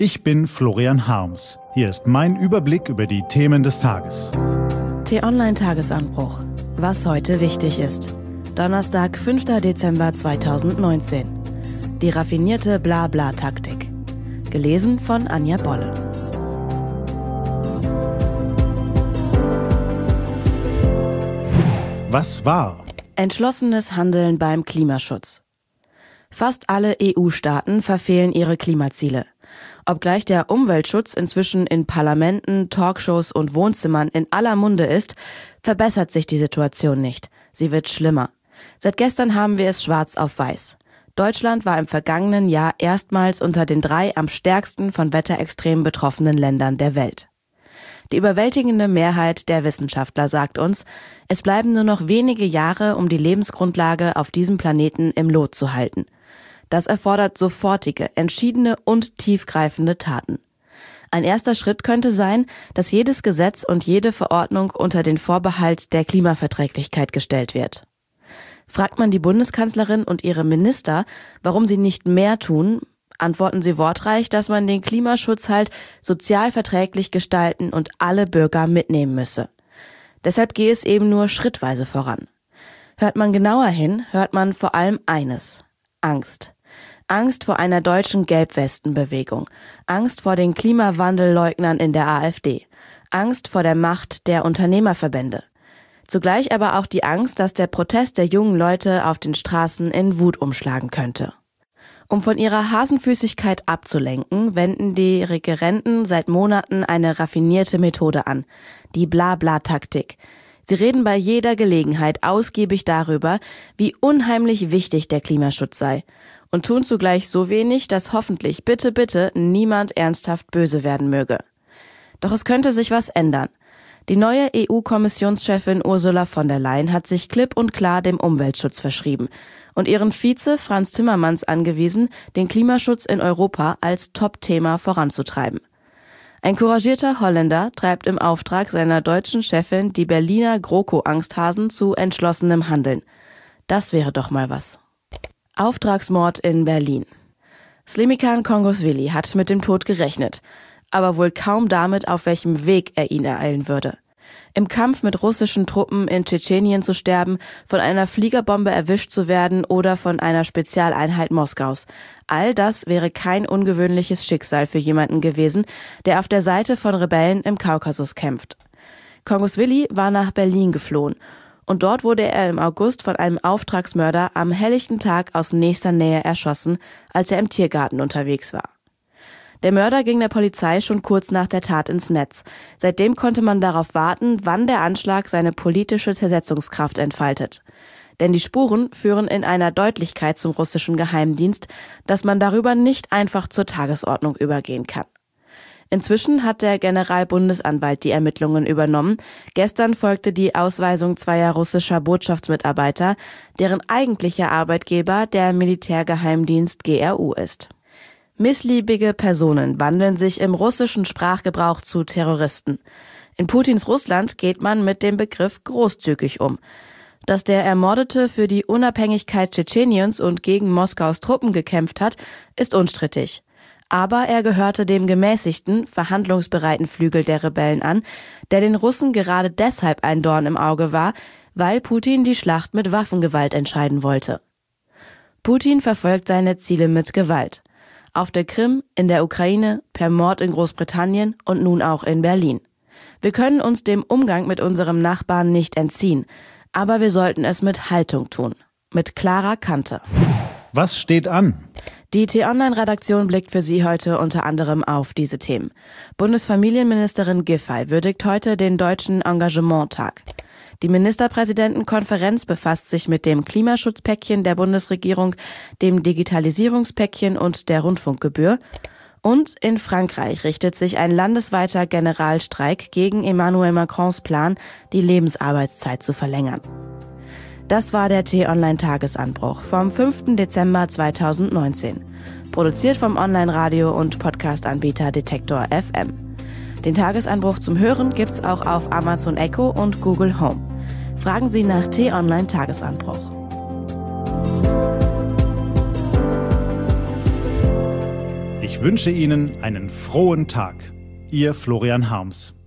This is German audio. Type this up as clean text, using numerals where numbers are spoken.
Ich bin Florian Harms. Hier ist mein Überblick über die Themen des Tages. T-Online-Tagesanbruch. Was heute wichtig ist. Donnerstag, 5. Dezember 2019. Die raffinierte Blabla-Taktik. Gelesen von Anja Bolle. Was war? Entschlossenes Handeln beim Klimaschutz. Fast alle EU-Staaten verfehlen ihre Klimaziele. Obgleich der Umweltschutz inzwischen in Parlamenten, Talkshows und Wohnzimmern in aller Munde ist, verbessert sich die Situation nicht. Sie wird schlimmer. Seit gestern haben wir es schwarz auf weiß. Deutschland war im vergangenen Jahr erstmals unter den 3 am stärksten von Wetterextremen betroffenen Ländern der Welt. Die überwältigende Mehrheit der Wissenschaftler sagt uns, es bleiben nur noch wenige Jahre, um die Lebensgrundlage auf diesem Planeten im Lot zu halten. Das erfordert sofortige, entschiedene und tiefgreifende Taten. Ein erster Schritt könnte sein, dass jedes Gesetz und jede Verordnung unter den Vorbehalt der Klimaverträglichkeit gestellt wird. Fragt man die Bundeskanzlerin und ihre Minister, warum sie nicht mehr tun, antworten sie wortreich, dass man den Klimaschutz halt sozial verträglich gestalten und alle Bürger mitnehmen müsse. Deshalb gehe es eben nur schrittweise voran. Hört man genauer hin, hört man vor allem eines: Angst. Angst vor einer deutschen Gelbwestenbewegung, Angst vor den Klimawandelleugnern in der AfD, Angst vor der Macht der Unternehmerverbände. Zugleich aber auch die Angst, dass der Protest der jungen Leute auf den Straßen in Wut umschlagen könnte. Um von ihrer Hasenfüßigkeit abzulenken, wenden die Regerenten seit Monaten eine raffinierte Methode an, die Blabla-Taktik. Sie reden bei jeder Gelegenheit ausgiebig darüber, wie unheimlich wichtig der Klimaschutz sei und tun zugleich so wenig, dass hoffentlich bitte niemand ernsthaft böse werden möge. Doch es könnte sich was ändern. Die neue EU-Kommissionschefin Ursula von der Leyen hat sich klipp und klar dem Umweltschutz verschrieben und ihren Vize Frans Timmermans angewiesen, den Klimaschutz in Europa als Top-Thema voranzutreiben. Ein couragierter Holländer treibt im Auftrag seiner deutschen Chefin die Berliner GroKo-Angsthasen zu entschlossenem Handeln. Das wäre doch mal was. Auftragsmord in Berlin. Slimikhan Kongoswili hat mit dem Tod gerechnet, aber wohl kaum damit, auf welchem Weg er ihn ereilen würde. Im Kampf mit russischen Truppen in Tschetschenien zu sterben, von einer Fliegerbombe erwischt zu werden oder von einer Spezialeinheit Moskaus. All das wäre kein ungewöhnliches Schicksal für jemanden gewesen, der auf der Seite von Rebellen im Kaukasus kämpft. Kongoswili war nach Berlin geflohen und dort wurde er im August von einem Auftragsmörder am helllichten Tag aus nächster Nähe erschossen, als er im Tiergarten unterwegs war. Der Mörder ging der Polizei schon kurz nach der Tat ins Netz. Seitdem konnte man darauf warten, wann der Anschlag seine politische Zersetzungskraft entfaltet. Denn die Spuren führen in einer Deutlichkeit zum russischen Geheimdienst, dass man darüber nicht einfach zur Tagesordnung übergehen kann. Inzwischen hat der Generalbundesanwalt die Ermittlungen übernommen. Gestern folgte die Ausweisung 2 russischer Botschaftsmitarbeiter, deren eigentlicher Arbeitgeber der Militärgeheimdienst GRU ist. Missliebige Personen wandeln sich im russischen Sprachgebrauch zu Terroristen. In Putins Russland geht man mit dem Begriff großzügig um. Dass der Ermordete für die Unabhängigkeit Tschetscheniens und gegen Moskaus Truppen gekämpft hat, ist unstrittig. Aber er gehörte dem gemäßigten, verhandlungsbereiten Flügel der Rebellen an, der den Russen gerade deshalb ein Dorn im Auge war, weil Putin die Schlacht mit Waffengewalt entscheiden wollte. Putin verfolgt seine Ziele mit Gewalt. Auf der Krim, in der Ukraine, per Mord in Großbritannien und nun auch in Berlin. Wir können uns dem Umgang mit unserem Nachbarn nicht entziehen, aber wir sollten es mit Haltung tun, mit klarer Kante. Was steht an? Die T-Online-Redaktion blickt für Sie heute unter anderem auf diese Themen. Bundesfamilienministerin Giffey würdigt heute den Deutschen Engagementtag. Die Ministerpräsidentenkonferenz befasst sich mit dem Klimaschutzpäckchen der Bundesregierung, dem Digitalisierungspäckchen und der Rundfunkgebühr. Und in Frankreich richtet sich ein landesweiter Generalstreik gegen Emmanuel Macrons Plan, die Lebensarbeitszeit zu verlängern. Das war der T-Online-Tagesanbruch vom 5. Dezember 2019. Produziert vom Online-Radio- und Podcast-Anbieter Detektor FM. Den Tagesanbruch zum Hören gibt's auch auf Amazon Echo und Google Home. Fragen Sie nach T-Online-Tagesanbruch. wünsche Ihnen einen frohen Tag. Ihr Florian Harms.